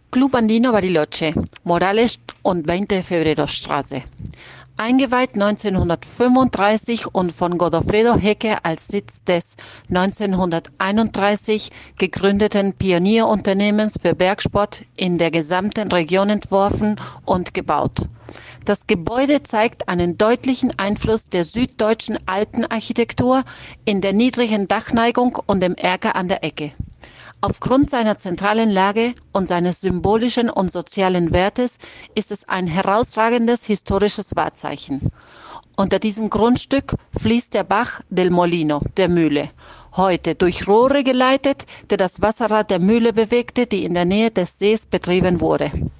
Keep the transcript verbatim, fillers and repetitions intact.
Club Andino Bariloche, Morales und veinte Febrero Straße. Eingeweiht neunzehnhundertfünfunddreißig und von Godofredo Hecke als Sitz des neunzehnhunderteinunddreißig gegründeten Pionierunternehmens für Bergsport in der gesamten Region entworfen und gebaut. Das Gebäude zeigt einen deutlichen Einfluss der süddeutschen Alpenarchitektur in der niedrigen Dachneigung und dem Erker an der Ecke. Aufgrund seiner zentralen Lage und seines symbolischen und sozialen Wertes ist es ein herausragendes historisches Wahrzeichen. Unter diesem Grundstück fließt der Bach del Molino, der Mühle, heute durch Rohre geleitet, der das Wasserrad der Mühle bewegte, die in der Nähe des Sees betrieben wurde.